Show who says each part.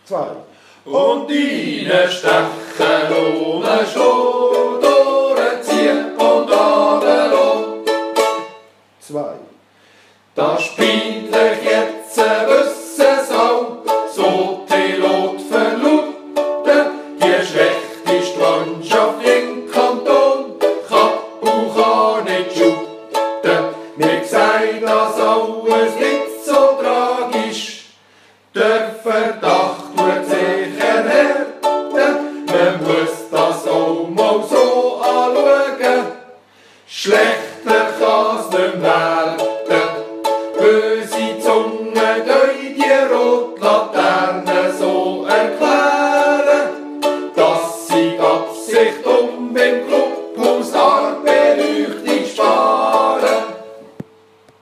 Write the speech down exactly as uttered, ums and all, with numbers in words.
Speaker 1: zwei.
Speaker 2: Und deine Stechen ohne Schnur durchziehen und runterlassen.
Speaker 1: Zwei.
Speaker 2: Das spielt euch jetzt, wissen's auch, so die Lot verluten. Die schlechteste Mannschaft im Kanton kann und kann nicht shooten. Mir gesagt, das alles nicht so tragisch, dürfen